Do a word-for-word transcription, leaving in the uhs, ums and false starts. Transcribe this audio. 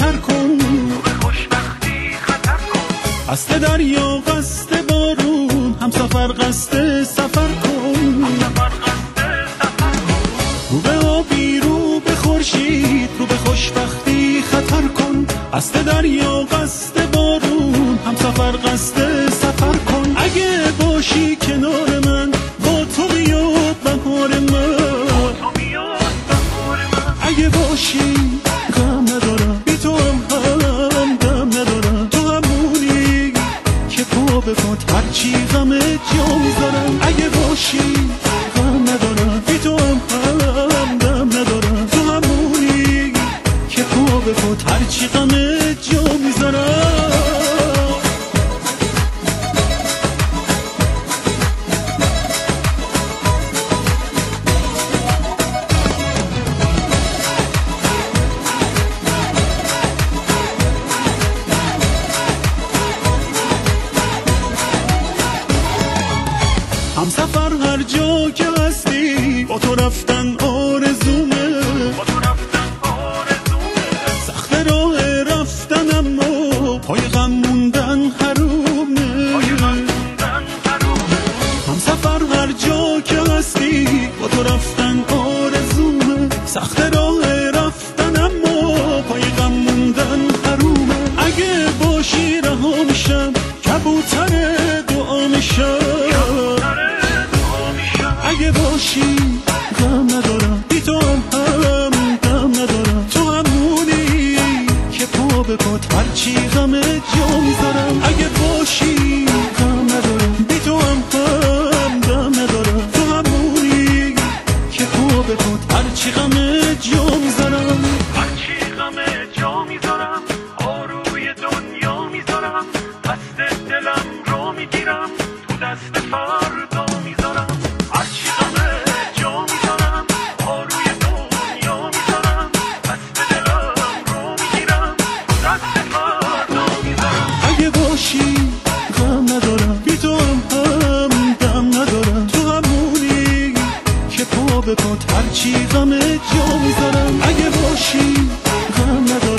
خطر کن، به خوشبختی خطر کن. قصد دریا قصد بارون، هم سفر قصد سفر کن، هم سفر قصد سفر کن. رو به آبی رو به خورشید، رو به خوشبختی خطر کن. قصد دریا قصد بارون، هم سفر قصد سفر کن. اگه باشی کنار من، با تو بیاد بهار من. تو بیاد بهار من. اگه باشی غم ندارم، بی تو هم هم غم ندارم. تو همونی که پا به پات هرچی غم جا میذارم. اگه باشی غم ندارم، بی تو هم هم غم ندارم. تو همونی که پا به پات هرچی غم جا میذارم. هم سفر هر جا که هستی، با تو رفتن آرزومه، با تو رفتن آرزومه. سخت راه رفتن اما پای غم موندن حرومه. پای غم موندن حرومه. هم سفر هر جا که هستی، با تو رفتن آرزومه، سخت راه رفتن اما پای غم موندن حرومه. اگه باشی رها میشم، کبوتر دعا میشم. اگه باشی غم ندارم، بی تو هم هم غم ندارم. تو همونی که پا به پات هرچی غم جا میذارم. اگه باشی غم ندارم، بی تو هم هم غم ندارم. تو همونی که پا به پات هرچی غم جا میذارم. هرچی غم جا میذارم، آروی دنیا میذارم. دست دلم رو میگیرم، تو دست فردا میذارم. هرچی غم جا میذارم، آروی دنیا میذارم. دست دلم رو میگیرم، تو دست فردا میذارم. اگه باشی غم ندارم، بی تو هم هم غم ندارم. تو همونی که پا به پات هرچی غم جا میذارم. اگه باشی غم ندارم.